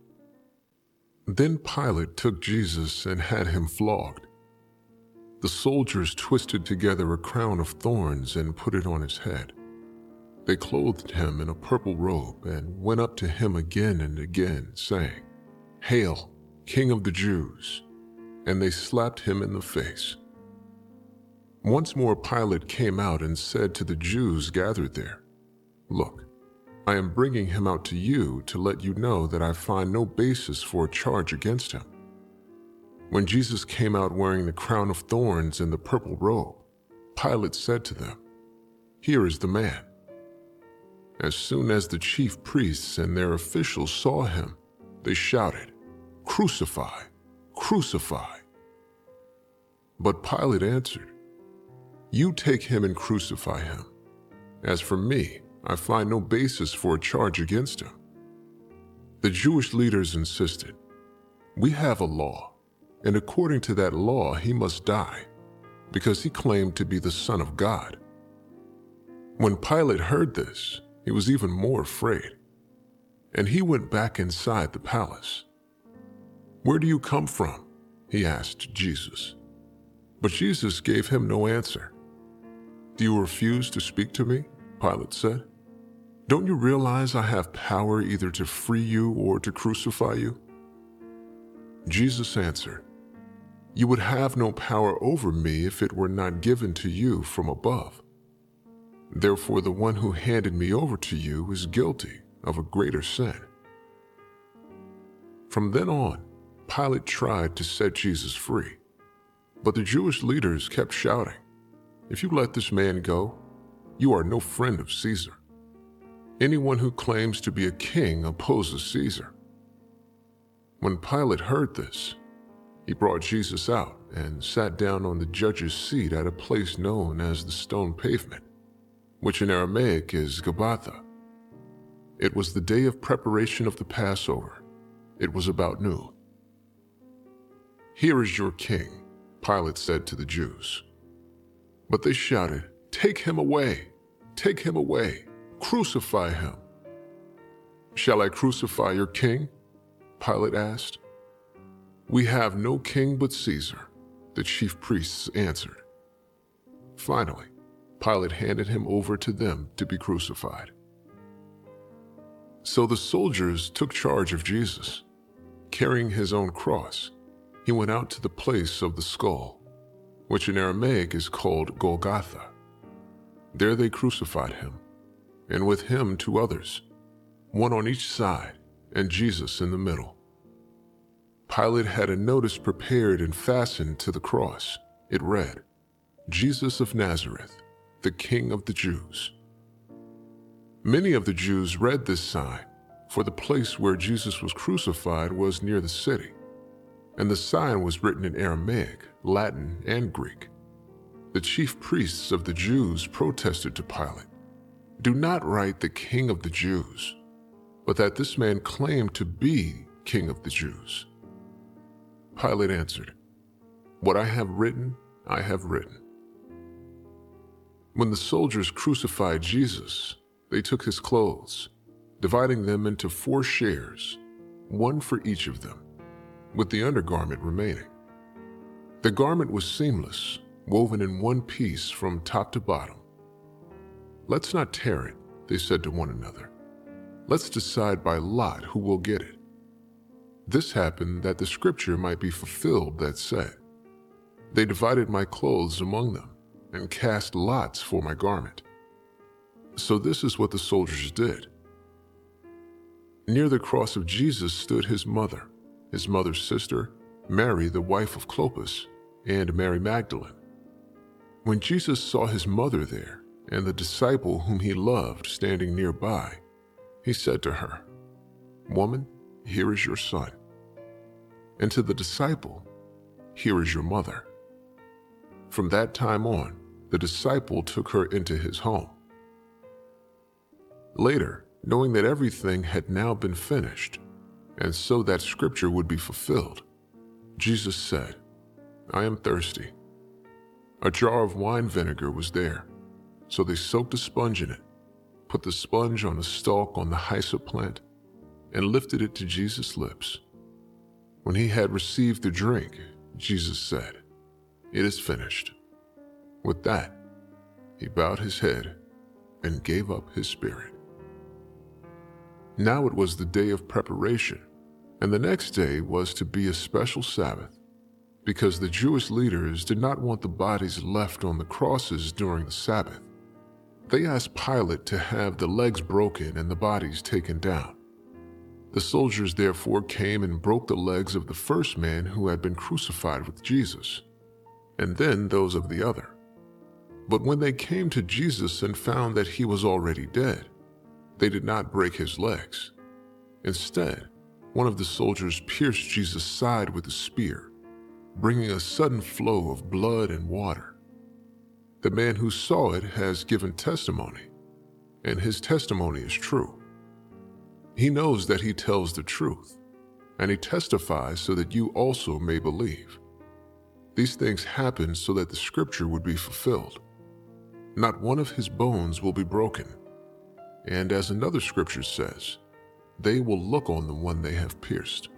Then Pilate took Jesus and had him flogged. The soldiers twisted together a crown of thorns and put it on his head. They clothed him in a purple robe and went up to him again and again, saying, "Hail, King of the Jews!" And they slapped him in the face. Once more Pilate came out and said to the Jews gathered there, "Look, I am bringing him out to you to let you know that I find no basis for a charge against him." When Jesus came out wearing the crown of thorns and the purple robe, Pilate said to them, "Here is the man." As soon as the chief priests and their officials saw him, they shouted, "Crucify! Crucify!" But Pilate answered, "You take him and crucify him. As for me, I find no basis for a charge against him." The Jewish leaders insisted, "We have a law, and according to that law he must die, because he claimed to be the Son of God." When Pilate heard this, he was even more afraid, and he went back inside the palace. "Where do you come from?" he asked Jesus. But Jesus gave him no answer. "Do you refuse to speak to me?" Pilate said. "Don't you realize I have power either to free you or to crucify you?" Jesus answered, "You would have no power over me if it were not given to you from above. Therefore, the one who handed me over to you is guilty of a greater sin." From then on, Pilate tried to set Jesus free, but the Jewish leaders kept shouting, "If you let this man go, you are no friend of Caesar. Anyone who claims to be a king opposes Caesar." When Pilate heard this, he brought Jesus out and sat down on the judge's seat at a place known as the Stone Pavement, which in Aramaic is Gabbatha. It was the day of preparation of the Passover. It was about noon. "Here is your king," Pilate said to the Jews. But they shouted, "Take him away! Take him away! Crucify him!" "Shall I crucify your king?" Pilate asked. "We have no king but Caesar," the chief priests answered. Finally, Pilate handed him over to them to be crucified. So the soldiers took charge of Jesus. Carrying his own cross, he went out to the place of the skull, which in Aramaic is called Golgotha. There they crucified him, and with him two others, one on each side and Jesus in the middle. Pilate had a notice prepared and fastened to the cross. It read, "Jesus of Nazareth, the King of the Jews." Many of the Jews read this sign, for the place where Jesus was crucified was near the city, and the sign was written in Aramaic, Latin, and Greek. The chief priests of the Jews protested to Pilate, "Do not write the King of the Jews, but that this man claimed to be King of the Jews." Pilate answered, "What I have written, I have written." When the soldiers crucified Jesus, they took his clothes, dividing them into four shares, one for each of them, with the undergarment remaining. The garment was seamless, woven in one piece from top to bottom. "Let's not tear it," they said to one another. "Let's decide by lot who will get it." This happened that the scripture might be fulfilled that said, "They divided my clothes among them and cast lots for my garment." So this is what the soldiers did. Near the cross of Jesus stood his mother, his mother's sister, Mary, the wife of Clopas, and Mary Magdalene. When Jesus saw his mother there and the disciple whom he loved standing nearby, he said to her, "Woman, here is your son." And to the disciple, "Here is your mother." From that time on, the disciple took her into his home. Later, knowing that everything had now been finished, and so that scripture would be fulfilled, Jesus said, "I am thirsty." A jar of wine vinegar was there, so they soaked a sponge in it, put the sponge on a stalk on the hyssop plant, and lifted it to Jesus' lips. When he had received the drink, Jesus said, "It is finished." With that, he bowed his head and gave up his spirit. Now it was the day of preparation, and the next day was to be a special Sabbath, because the Jewish leaders did not want the bodies left on the crosses during the Sabbath. They asked Pilate to have the legs broken and the bodies taken down. The soldiers therefore came and broke the legs of the first man who had been crucified with Jesus, and then those of the other. But when they came to Jesus and found that he was already dead, they did not break his legs. Instead, one of the soldiers pierced Jesus' side with a spear, bringing a sudden flow of blood and water. The man who saw it has given testimony, and his testimony is true. He knows that he tells the truth, and he testifies so that you also may believe. These things happened so that the scripture would be fulfilled. Not one of his bones will be broken. And as another scripture says, they will look on the one they have pierced.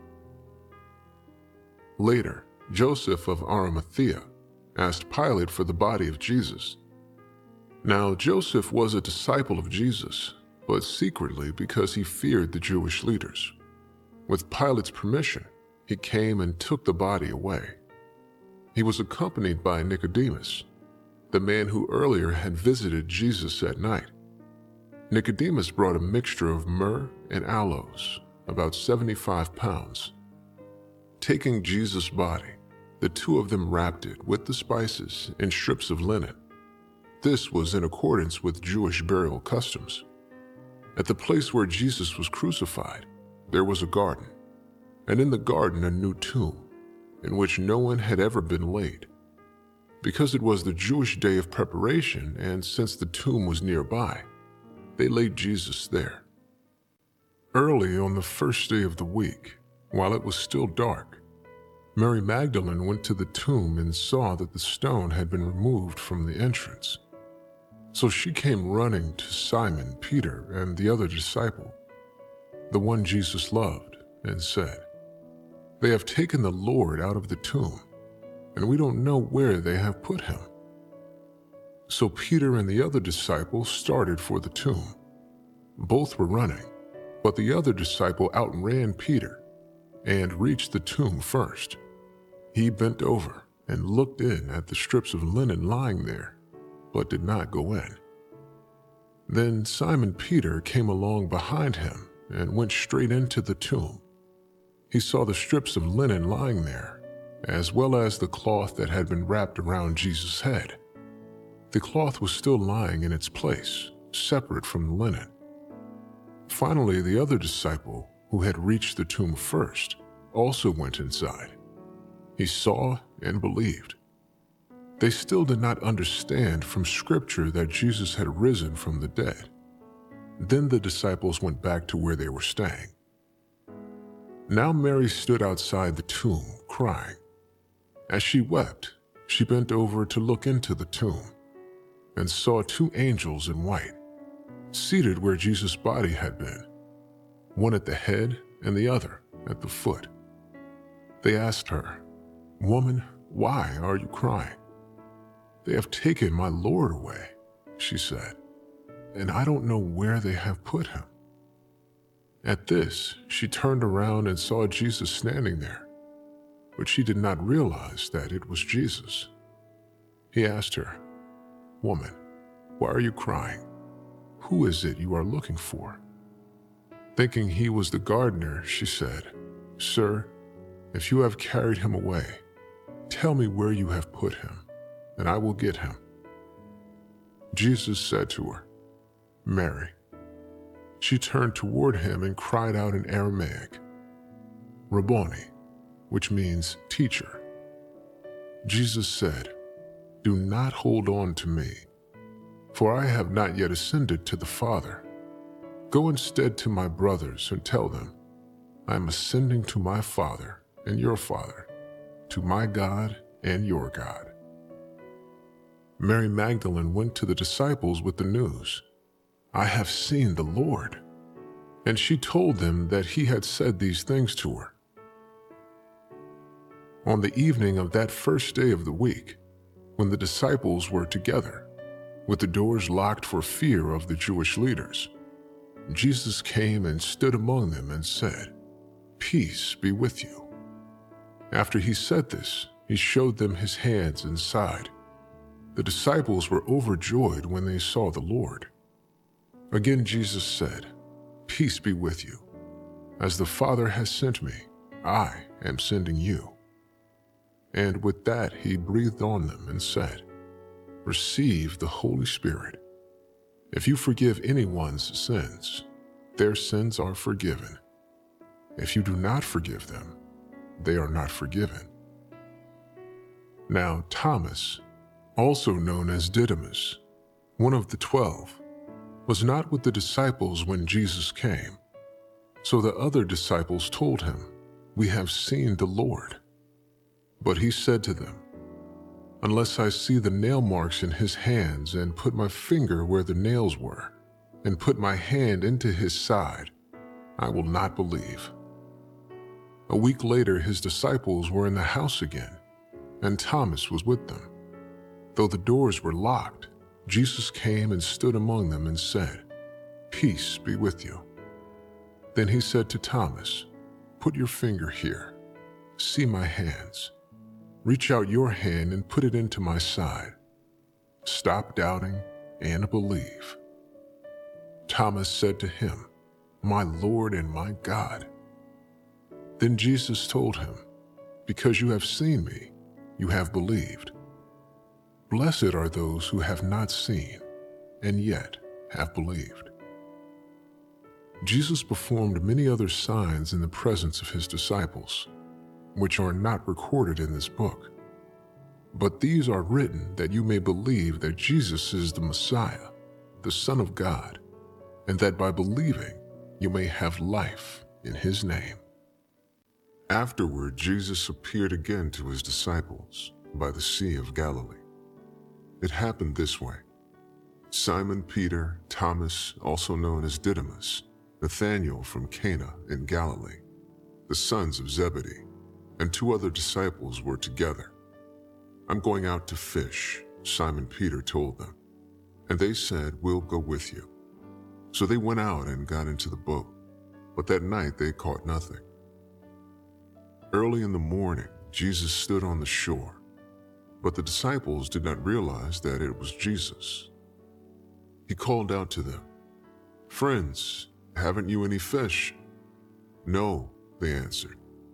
Later, Joseph of Arimathea asked Pilate for the body of Jesus. Now, Joseph was a disciple of Jesus, but secretly because he feared the Jewish leaders. With Pilate's permission, he came and took the body away. He was accompanied by Nicodemus, the man who earlier had visited Jesus at night. Nicodemus brought a mixture of myrrh and aloes, about seventy-five pounds. Taking Jesus' body, the two of them wrapped it with the spices in strips of linen. This was in accordance with Jewish burial customs. At the place where Jesus was crucified, there was a garden, and in the garden a new tomb, in which no one had ever been laid. Because it was the Jewish day of preparation, and since the tomb was nearby, they laid Jesus there. Early on the first day of the week, while it was still dark, Mary Magdalene went to the tomb and saw that the stone had been removed from the entrance. So she came running to Simon Peter and the other disciple, the one Jesus loved, and said, "They have taken the Lord out of the tomb, and we don't know where they have put him." So Peter and the other disciple started for the tomb. Both were running, but the other disciple outran Peter and reached the tomb first. He bent over and looked in at the strips of linen lying there, but did not go in. Then Simon Peter came along behind him and went straight into the tomb. He saw the strips of linen lying there, as well as the cloth that had been wrapped around Jesus' head. The cloth was still lying in its place, separate from the linen. Finally, the other disciple, who had reached the tomb first, also went inside. He saw and believed. They still did not understand from Scripture that Jesus had risen from the dead. Then the disciples went back to where they were staying. Now Mary stood outside the tomb, crying. As she wept, she bent over to look into the tomb and saw two angels in white, seated where Jesus' body had been, one at the head and the other at the foot. They asked her, "Woman, why are you crying?" "They have taken my Lord away," she said, "and I don't know where they have put him." At this, she turned around and saw Jesus standing there, but she did not realize that it was Jesus. He asked her, "Woman, why are you crying? Who is it you are looking for?" Thinking he was the gardener, she said, "Sir, if you have carried him away, tell me where you have put him, and I will get him." Jesus said to her, "Mary." She turned toward him and cried out in Aramaic, "Rabboni," which means teacher. Jesus said, "Do not hold on to me, for I have not yet ascended to the Father. Go instead to my brothers and tell them, I am ascending to my Father and your Father, to my God and your God." Mary Magdalene went to the disciples with the news, "I have seen the Lord." And she told them that he had said these things to her. On the evening of that first day of the week, when the disciples were together, with the doors locked for fear of the Jewish leaders, Jesus came and stood among them and said, "Peace be with you." After he said this, he showed them his hands and side. The disciples were overjoyed when they saw the Lord. Again Jesus said, "Peace be with you. As the Father has sent me, I am sending you." And with that he breathed on them and said, "Receive the Holy Spirit. If you forgive anyone's sins, their sins are forgiven. If you do not forgive them, they are not forgiven." Now Thomas, also known as Didymus, one of the twelve, was not with the disciples when Jesus came. So the other disciples told him, "We have seen the Lord." But he said to them, "Unless I see the nail marks in his hands and put my finger where the nails were and put my hand into his side, I will not believe." A week later, his disciples were in the house again, and Thomas was with them. Though the doors were locked, Jesus came and stood among them and said, "Peace be with you." Then he said to Thomas, "Put your finger here. See my hands. Reach out your hand and put it into my side. Stop doubting and believe." Thomas said to him, "My Lord and my God." Then Jesus told him, "Because you have seen me, you have believed. Blessed are those who have not seen and yet have believed." Jesus performed many other signs in the presence of his disciples, which are not recorded in this book. But these are written that you may believe that Jesus is the Messiah, the Son of God, and that by believing you may have life in his name. Afterward, Jesus appeared again to his disciples by the Sea of Galilee. It happened this way. Simon Peter, Thomas, also known as Didymus, Nathanael from Cana in Galilee, the sons of Zebedee, and two other disciples were together. "I'm going out to fish," Simon Peter told them. And they said, "We'll go with you." So they went out and got into the boat, but that night they caught nothing. Early in the morning, Jesus stood on the shore, but the disciples did not realize that it was Jesus. He called out to them, "Friends, haven't you any fish?" "No," they answered.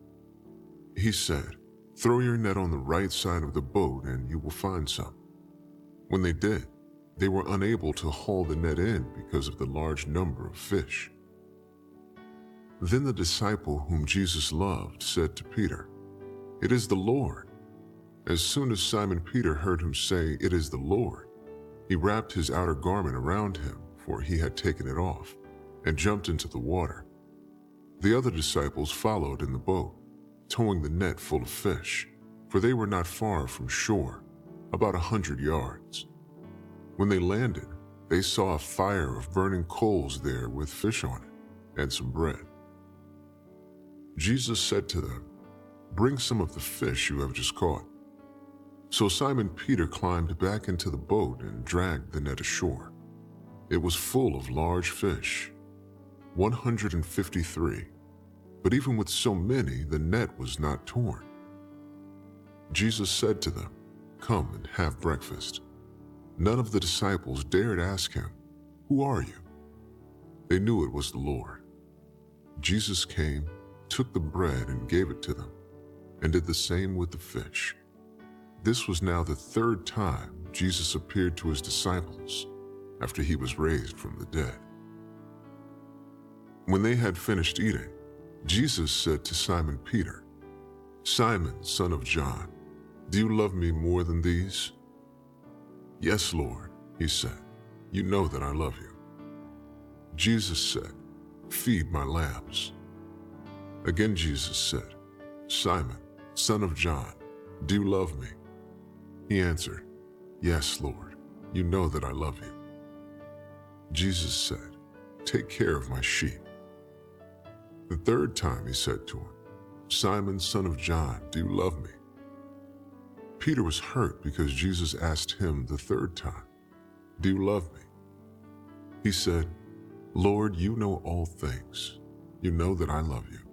He said, "Throw your net on the right side of the boat and you will find some." When they did, they were unable to haul the net in because of the large number of fish. Then the disciple whom Jesus loved said to Peter, "It is the Lord." As soon as Simon Peter heard him say, "It is the Lord," he wrapped his outer garment around him, for he had taken it off, and jumped into the water. The other disciples followed in the boat, towing the net full of fish, for they were not far from shore, about a hundred yards. When they landed, they saw a fire of burning coals there with fish on it and some bread. Jesus said to them, "Bring some of the fish you have just caught." So Simon Peter climbed back into the boat and dragged the net ashore. It was full of large fish, one hundred fifty-three, but even with so many, the net was not torn. Jesus said to them, "Come and have breakfast." None of the disciples dared ask him, "Who are you?" They knew it was the Lord. Jesus came, took the bread and gave it to them, and did the same with the fish. This was now the third time Jesus appeared to his disciples after he was raised from the dead. When they had finished eating, Jesus said to Simon Peter, "Simon, son of John, do you love me more than these?" "Yes, Lord," he said, "you know that I love you." Jesus said, "Feed my lambs." Again Jesus said, "Simon, son of John, do you love me?" He answered, "Yes, Lord, you know that I love you." Jesus said, "Take care of my sheep." The third time he said to him, "Simon, son of John, do you love me?" Peter was hurt because Jesus asked him the third time, "Do you love me?" He said, "Lord, you know all things. You know that I love you."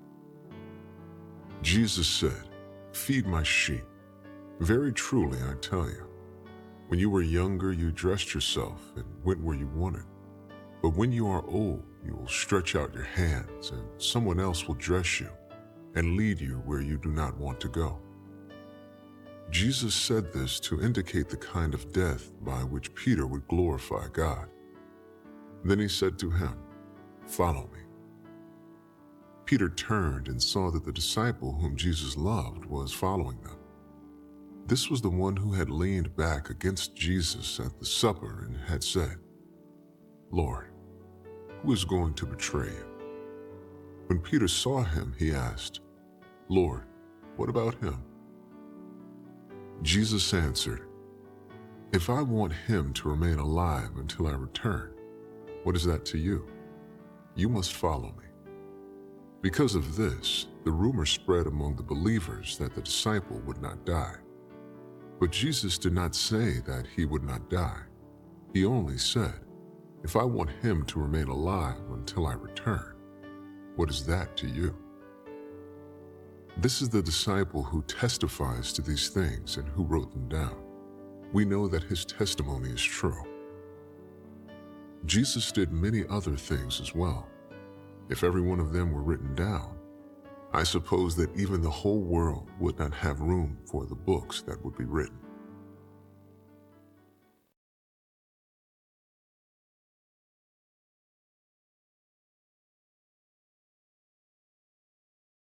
Jesus said, "Feed my sheep. Very truly, I tell you, when you were younger, you dressed yourself and went where you wanted. But when you are old, you will stretch out your hands, and someone else will dress you and lead you where you do not want to go." Jesus said this to indicate the kind of death by which Peter would glorify God. Then he said to him, "Follow me." Peter turned and saw that the disciple whom Jesus loved was following them. This was the one who had leaned back against Jesus at the supper and had said, Lord, who is going to betray you? When Peter saw him, he asked, Lord, what about him? Jesus answered, If I want him to remain alive until I return, what is that to you? You must follow me. Because of this, the rumor spread among the believers that the disciple would not die. But Jesus did not say that he would not die. He only said, If I want him to remain alive until I return, what is that to you? This is the disciple who testifies to these things and who wrote them down. We know that his testimony is true. Jesus did many other things as well. If every one of them were written down, I suppose that even the whole world would not have room for the books that would be written.